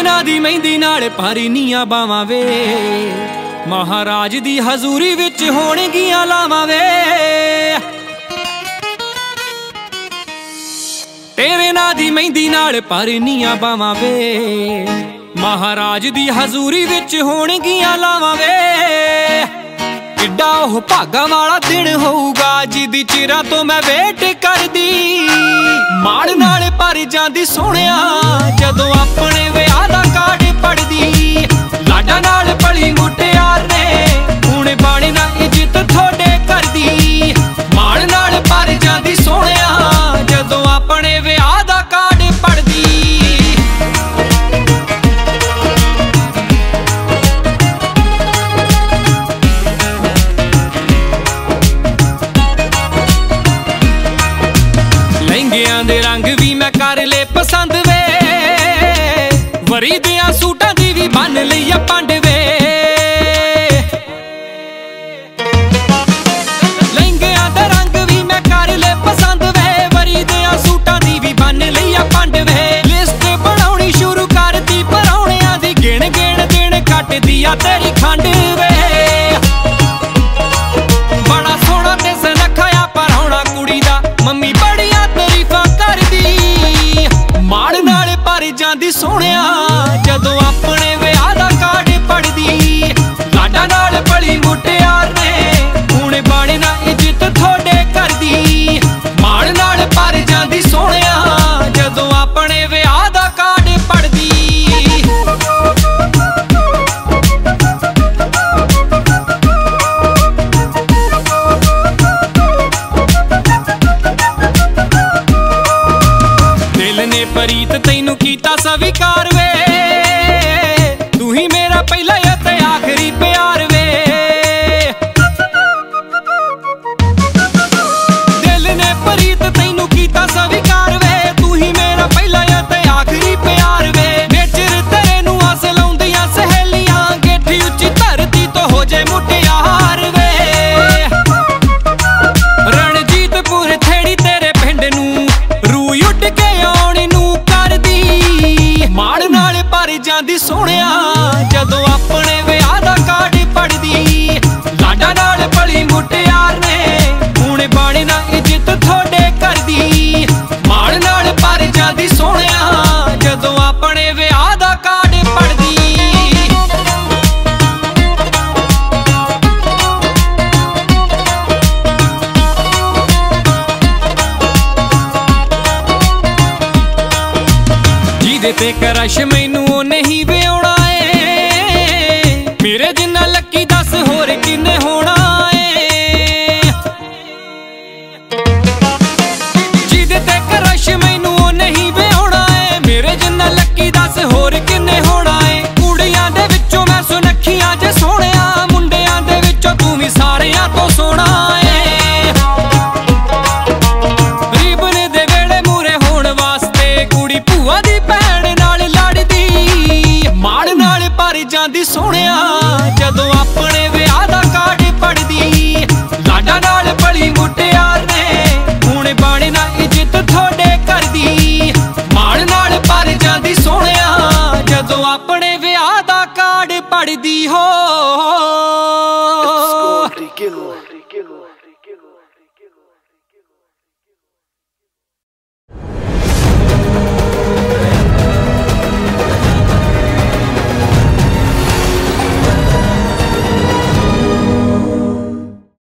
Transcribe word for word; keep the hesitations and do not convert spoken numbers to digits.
ਨਾ ਦੀ ਮਹਿੰਦੀ ਨਾਲ ਭਾਰੀ ਨੀਆਂ ਬਾਵਾਂ ਵੇ, ਮਹਾਰਾਜ ਦੀ ਹਜ਼ੂਰੀ ਵਿੱਚ ਹੋਣਗੀਆਂ ਲਾਵਾਂ ਵੇ। ਤੇਰੇ ਨਾਂ ਦੀ ਮਹਿੰਦੀ ਨਾਲ ਭਾਰੀ ਨੀਆਂ ਬਾਵਾਂ ਵੇ, ਮਹਾਰਾਜ ਦੀ ਹਜ਼ੂਰੀ ਵਿੱਚ ਹੋਣਗੀਆਂ ਲਾਵਾਂ ਵੇ। ਕਿੱਡਾ ਉਹ ਭਾਗਾਂ ਵਾਲਾ ਦਿਨ ਹੋਊਗਾ ਜਿਹਦੀ ਚਿਰਾਂ ਤੋਂ ਮੈਂ ਵੇਟ ਕਰਦੀ। ਮਾਣ ਨਾਲ ਭਰ ਜਾਂਦੀ ਸੋਹਣਿਆ ਜਦੋਂ ਆਪਣੇ ਵਿਆਹ ਦਾ ਕਾਰਡ ਪੜਦੀ। ਲਾਡਾਂ ਨਾਲ ਪਲੀ ਮੁਟਿਆਰ ਨੇ ਹੁਣ ਬਾਣੇ ਨਾ ਇੱਜ਼ਤ ਥੋੜੇ ਕਰਦੀ। ਮਾਣ ਨਾਲ ਭਰ ਜਾਂਦੀ ਸੋਹਣਿਆ ਜਦੋਂ ਆਪਣੇ ਵਿਆਹ ਦਾ ਕਾਰਡ ਪੜਦੀ। ਲਹਿੰਗਿਆਂ ਦੇ ਰੰਗ ਵੀ ਮੈਂ ਕਰ ਲੈ ਪਸੰਦ ਵੇ, ਵਰੀ ਦਿਆਂ ਸੂਟਾਂ ਦੀ ਵੀ ਬੰਨ ਲਈ ਆ ਪੰਡ ਵੇ। ਲਹਿੰਗਿਆਂ ਦਾ ਰੰਗ ਵੀ ਮੈਂ ਕਰ ਲੈ ਪਸੰਦ ਵੇ, ਵਰੀ ਦਿਆਂ ਸੂਟਾਂ ਦੀ ਵੀ ਬੰਨ ਲਈ ਆ ਪੰਡ ਵੇ। ਲਿਸਟ ਬਣਾਉਣੀ ਸ਼ੁਰੂ ਕਰਤੀ ਪਰੌਣਿਆਂ ਦੀ, ਗਿਣ ਗਿਣ ਦਿਨ ਕੱਟਦੀ ਆ ਤੇਰੀ ਖੰਡ ਵੇ। ਬੜਾ ਸੋਹਣਾ ਤੇ ਸੁਨੱਖਾ ਆ ਪਰੌਣਾ ਕੁੜੀ ਦਾ, ਮੰਮੀ ਬੜੀਆਂ ਤਾਰੀਫਾਂ ਕਰਦੀ। ਮਾਣ ਨਾਲ ਭਰ ਜਾਂਦੀ ਸੋਹਣਿਆ ਜਦੋਂ ਆਪਣੇ ਵਿਆਹ ਦਾ ਕਾਰਡ ਪੜਦੀ। ਲਾਡਾਂ ਨਾਲ ਭਲੀ ਮੁਟਿਆਰ ਨੇ ਹੁਣ ਬਾਣੇ ਨਾ ਇੱਜ਼ਤ ਥੋੜੇ ਕਰਦੀ। ਮਾਣ ਨਾਲ ਭਰ ਜਾਂਦੀ ਸੋਹਣਿਆ ਜਦੋਂ ਆਪਣੇ ਵਿਆਹ ਦਾ ਕਾਰਡ ਪੜਦੀ। ਦਿਲ ਨੇ ਪ੍ਰੀਤ ਤੈਨੂੰ ਕੀਤਾ ਸਵੀਕਾਰ ਵੇ, ਤੂੰ ਹੀ ਮੇਰਾ ਪਹਿਲਾ ਅਤੇ ਆਖਰੀ ਪਿਆਰ ਵੇ। ਦਿਲ ਨੇ ਪ੍ਰੀਤ ਤੈਨੂੰ ਕੀਤਾ ਸਵੀਕਾਰ ਵੇ, ਤੂੰ ਹੀ ਮੇਰਾ ਪਹਿਲਾ ਅਤੇ ਆਖਰੀ ਪਿਆਰ ਵੇ। ਨੇਚਰ ਤੇਰੇ ਨੂੰ ਆਸ ਲਾਉਂਦੀਆਂ ਸਹੇਲੀਆਂ, ਗੇਠੀ ਉੱਚੀ ਧਰਤੀ ਤੋਂ ਹੋ ਜੇ ਮੁਟਿਆਰ ਵੇ। ਰਣਜੀਤਪੁਰ ਥੇੜੀ ਤੇਰੇ ਪਿੰਡ ਨੂੰ ਰੂਹ ਉੱਡ ਕੇ ਆਉਣ ਨੂੰ ਕਰਦੀ। ਮਾਣ ਨਾਲ ਭਰ ਜਾਂਦੀ ਸੋਹਣਿਆ ਜਦੋਂ ਆਪਣੇ ਵਿਆਹ ਦਾ ਕਾਰਡ ਪੜਦੀ। ਲਾਡਾਂ ਨਾਲ ਭਲੀ ਮੁਟਿਆਰ ਨੇ ਹੁਣ ਬਾਣੇ ਨਾ ਇੱਜ਼ਤ ਥੋੜੇ ਕਰਦੀ। ਮਾਣ ਨਾਲ ਭਰ ਜਾਂਦੀ ਸੋਹਣਿਆ ਜਦੋਂ ਆਪਣੇ ਵਿਆਹ ਦਾ ਕਾਰਡ ਪੜਦੀ। ਜਿਹਦੇ ਤੇ ਕਰਸ਼ ਮੈਨੂੰ ਉਹਨੇ ਹੀ ਵਿਆਹੁਣਾ ਏ, ਮੇਰੇ ਜਿੰਨਾ ਲੱਕੀ ਦੱਸ ਹੋਰ ਕਿੰਨੇ ਹੋਣਾ ਏ। ਜਿਹਦੇ ਤੇ ਕਰਸ਼ ਮੈਨੂੰ ਉਹਨੇ ਹੀ ਵਿਆਹੁਣਾ ਏ, ਮੇਰੇ ਜਿੰਨਾ ਲੱਕੀ ਦੱਸ ਹੋਰ ਕਿੰਨੇ ਹੋਣਾ ਏ। ਕੁੜੀਆਂ ਦੇ ਵਿੱਚੋਂ ਮੈਂ ਸੁਨੱਖੀਆਂ ਜੇ ਸੋਹਣਿਆ, ਮੁੰਡਿਆਂ ਦੇ ਵਿੱਚੋਂ ਤੂੰ ਵੀ ਸਾਰਿਆਂ ਤੋਂ ਸੋਹਣਾ ਏ। ਰੀਬਨ ਦੇ ਵੇਲੇ ਮੂਰੇ ਹੋਣ ਵਾਸਤੇ ਕੁੜੀ ਭੂਆ ਦੀ ਭੈਣ ਨਾਲ ਲੜਦੀ। ਮਾਣ ਨਾਲ ਭਰ ਜਾਂਦੀ ਸੋਹਣਿਆ ਜਦੋਂ ਆਪਣੇ ਵਿਆਹ ਦਾ ਕਾਰਡ ਪੜਦੀ। ਲਾਡਾਂ ਨਾਲ ਭਲੀ ਮੁਟਿਆਰ ਨੇ ਹੁਣ ਬਾਣੇ ਨਾ ਇੱਜ਼ਤ ਥੋੜੇ ਕਰਦੀ। ਮਾਣ ਨਾਲ ਭਰ ਜਾਂਦੀ ਸੋਹਣਿਆ ਜਦੋਂ ਆਪਣੇ ਵਿਆਹ ਦਾ ਕਾਰਡ ਪੜਦੀ ਹੋ।